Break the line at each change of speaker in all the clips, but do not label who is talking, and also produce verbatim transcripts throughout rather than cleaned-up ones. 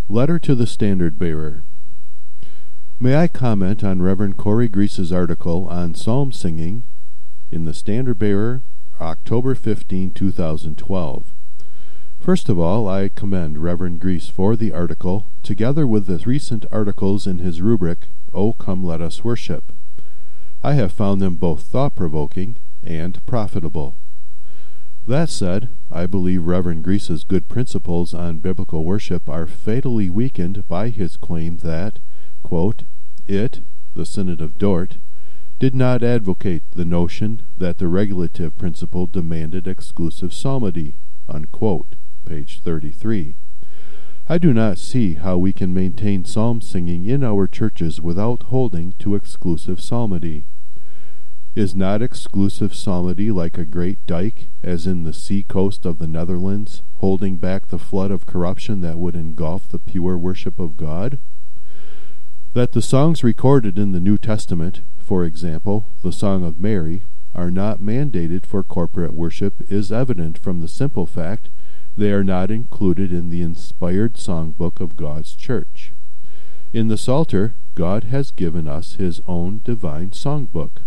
Letter to the Standard Bearer. May I comment on Reverend Corey Grease's article on psalm singing in the Standard Bearer, October fifteenth, two thousand twelve. First of all, I commend Reverend Grease for the article, together with the recent articles in his rubric, O Come Let Us Worship. I have found them both thought-provoking and profitable. That said, I believe Reverend Grease's good principles on biblical worship are fatally weakened by his claim that, quote, it, the Synod of Dort, did not advocate the notion that the regulative principle demanded exclusive psalmody, unquote, page thirty-three. I do not see how we can maintain psalm singing in our churches without holding to exclusive psalmody. Is not exclusive psalmody like a great dike, as in the sea coast of the Netherlands, holding back the flood of corruption that would engulf the pure worship of God? That the songs recorded in the New Testament, for example, the Song of Mary, are not mandated for corporate worship is evident from the simple fact they are not included in the inspired songbook of God's church. In the Psalter, God has given us his own divine songbook.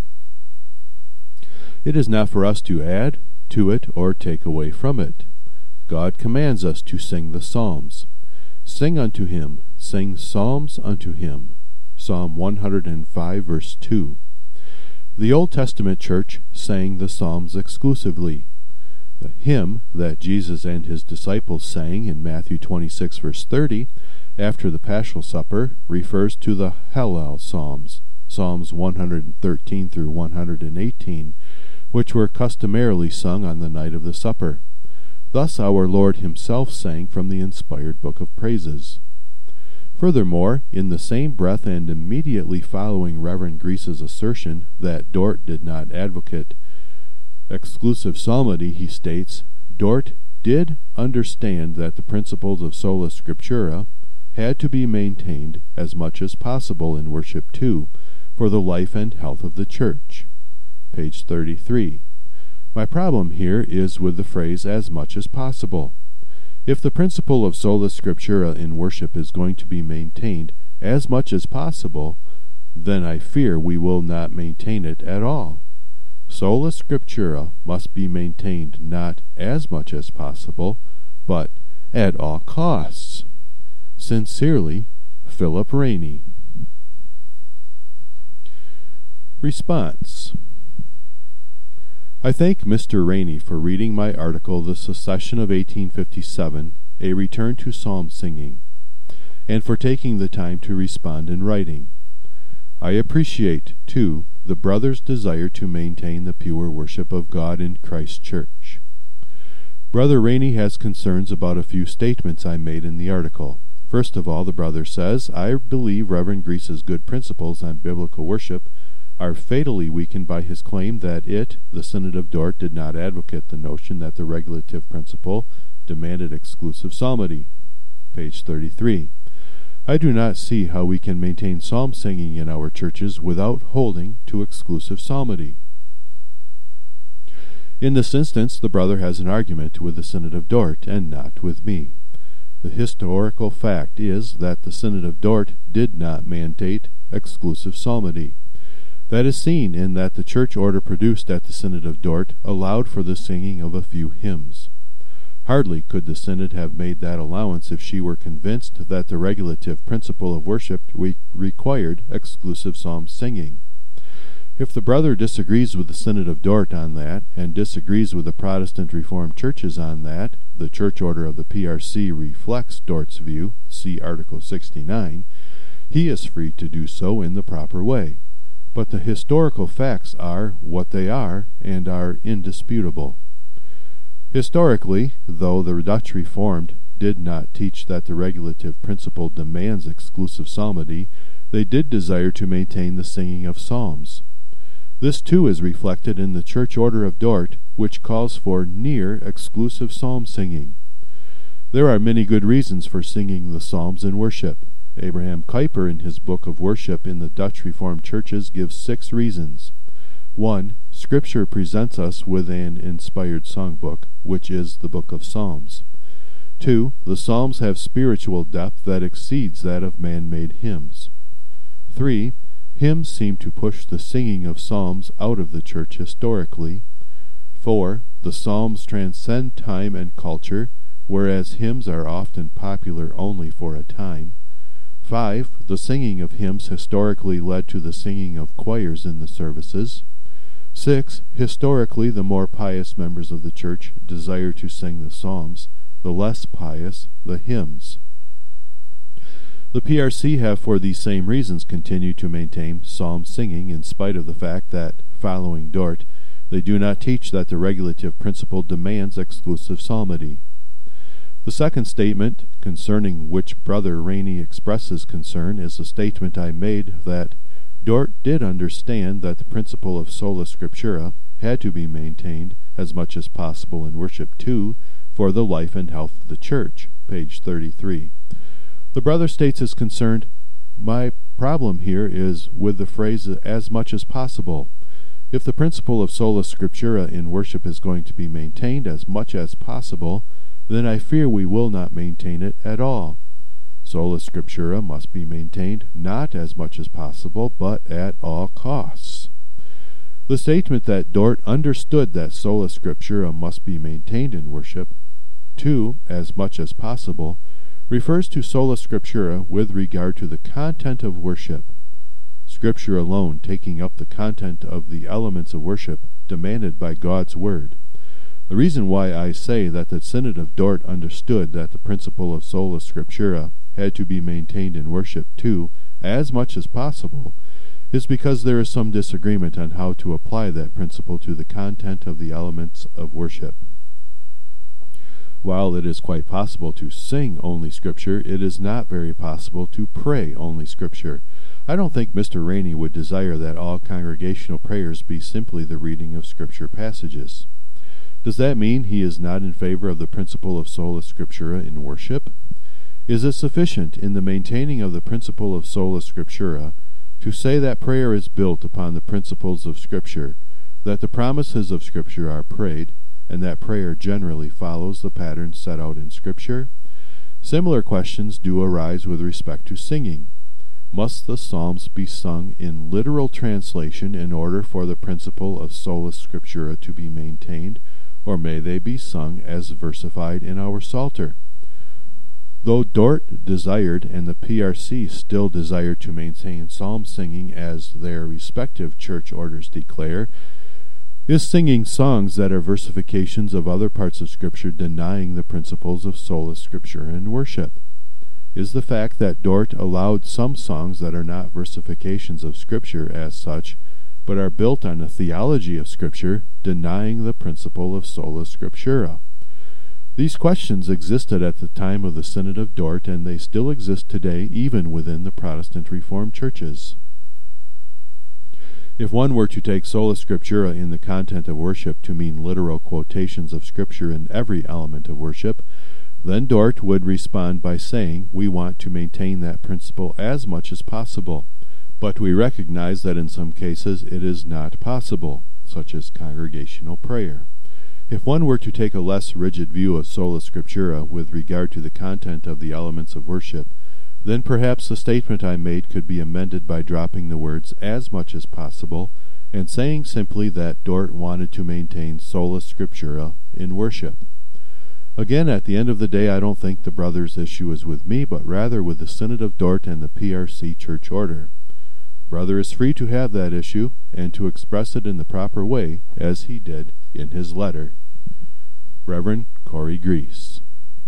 It is not for us to add to it or take away from it. God commands us to sing the Psalms. Sing unto him, sing psalms unto him. Psalm one hundred five, verse two. The Old Testament church sang the Psalms exclusively. The hymn that Jesus and his disciples sang in Matthew twenty-six, verse thirty, after the Paschal Supper, refers to the Hallel Psalms, Psalms one hundred thirteen through one hundred eighteen, which were customarily sung on the night of the supper. Thus our Lord himself sang from the inspired book of praises. Furthermore, in the same breath and immediately following Reverend Grease's assertion that Dort did not advocate exclusive psalmody, he states, Dort did understand that the principles of sola scriptura had to be maintained as much as possible in worship too, for the life and health of the church. Page thirty-three. My problem here is with the phrase as much as possible. If the principle of sola scriptura in worship is going to be maintained as much as possible, then I fear we will not maintain it at all. Sola scriptura must be maintained not as much as possible, but at all costs. Sincerely, Philip Rainey. Response. I thank Mister Rainey for reading my article, The Secession of eighteen fifty-seven, A Return to Psalm Singing, and for taking the time to respond in writing. I appreciate, too, the brother's desire to maintain the pure worship of God in Christ's church. Brother Rainey has concerns about a few statements I made in the article. First of all, the brother says, I believe Reverend Grease's good principles on biblical worship are fatally weakened by his claim that it, the Synod of Dort, did not advocate the notion that the regulative principle demanded exclusive psalmody. Page thirty-three. I do not see how we can maintain psalm singing in our churches without holding to exclusive psalmody. In this instance, the brother has an argument with the Synod of Dort, and not with me. The historical fact is that the Synod of Dort did not mandate exclusive psalmody. That is seen in that the church order produced at the Synod of Dort allowed for the singing of a few hymns. Hardly could the Synod have made that allowance if she were convinced that the regulative principle of worship re- required exclusive psalm singing. If the brother disagrees with the Synod of Dort on that, and disagrees with the Protestant Reformed churches on that, the church order of the P R C reflects Dort's view, see Article sixty-nine, he is free to do so in the proper way. But the historical facts are what they are, and are indisputable. Historically, though the Dutch Reformed did not teach that the regulative principle demands exclusive psalmody, they did desire to maintain the singing of psalms. This too is reflected in the Church Order of Dort, which calls for near exclusive psalm singing. There are many good reasons for singing the psalms in worship. Abraham Kuyper, in his book of worship in the Dutch Reformed churches, gives six reasons. One, Scripture presents us with an inspired songbook, which is the book of Psalms. Two, the Psalms have spiritual depth that exceeds that of man-made hymns. Three, hymns seem to push the singing of psalms out of the church historically. Four, the Psalms transcend time and culture, whereas hymns are often popular only for a time. Five, the singing of hymns historically led to the singing of choirs in the services. Six, historically the more pious members of the church desire to sing the psalms, the less pious the hymns. The P R C have for these same reasons continued to maintain psalm singing in spite of the fact that, following Dort, they do not teach that the regulative principle demands exclusive psalmody. The second statement, concerning which Brother Rainey expresses concern, is a statement I made that Dort did understand that the principle of sola scriptura had to be maintained as much as possible in worship too, for the life and health of the church, page thirty-three. The brother states his concern, "My problem here is with the phrase as much as possible. If the principle of sola scriptura in worship is going to be maintained as much as possible, then I fear we will not maintain it at all. Sola scriptura must be maintained not as much as possible, but at all costs." The statement that Dort understood that sola scriptura must be maintained in worship, too, as much as possible, refers to sola scriptura with regard to the content of worship. Scripture alone taking up the content of the elements of worship demanded by God's Word. The reason why I say that the Synod of Dort understood that the principle of sola scriptura had to be maintained in worship too, as much as possible, is because there is some disagreement on how to apply that principle to the content of the elements of worship. While it is quite possible to sing only Scripture, it is not very possible to pray only Scripture. I don't think Mister Rainey would desire that all congregational prayers be simply the reading of Scripture passages. Does that mean he is not in favor of the principle of sola scriptura in worship? Is it sufficient in the maintaining of the principle of sola scriptura to say that prayer is built upon the principles of Scripture, that the promises of Scripture are prayed, and that prayer generally follows the pattern set out in Scripture? Similar questions do arise with respect to singing. Must the Psalms be sung in literal translation in order for the principle of sola scriptura to be maintained, or may they be sung as versified in our Psalter? Though Dort desired, and the P R C still desire to maintain psalm singing as their respective church orders declare, is singing songs that are versifications of other parts of Scripture denying the principles of sola scriptura in worship? Is the fact that Dort allowed some songs that are not versifications of Scripture as such, but are built on a theology of Scripture, denying the principle of sola scriptura? These questions existed at the time of the Synod of Dort, and they still exist today even within the Protestant Reformed churches. If one were to take sola scriptura in the content of worship to mean literal quotations of Scripture in every element of worship, then Dort would respond by saying, we want to maintain that principle as much as possible, but we recognize that in some cases it is not possible, such as congregational prayer. If one were to take a less rigid view of sola scriptura with regard to the content of the elements of worship, then perhaps the statement I made could be amended by dropping the words as much as possible and saying simply that Dort wanted to maintain sola scriptura in worship. Again, at the end of the day, I don't think the brother's issue is with me, but rather with the Synod of Dort and the P R C church order. The brother is free to have that issue and to express it in the proper way, as he did in his letter. Reverend Corey Grease.